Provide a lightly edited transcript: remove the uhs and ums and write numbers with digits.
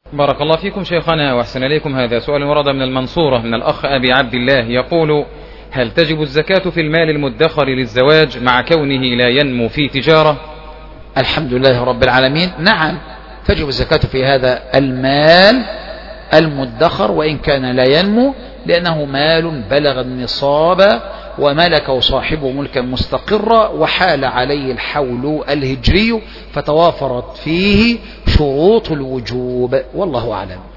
بارك الله فيكم شيخنا وأحسن إليكم. هذا سؤال ورد من المنصورة من الأخ أبي عبد الله، يقول: هل تجب الزكاة في المال المدخر للزواج مع كونه لا ينمو في تجارة؟ الحمد لله رب العالمين. نعم، تجب الزكاة في هذا المال المدخر وإن كان لا ينمو، لأنه مال بلغ النصاب وملكه صاحبه ملكا مستقرا وحال عليه الحول الهجري فتوافرت فيه شروط الوجوب، والله أعلم.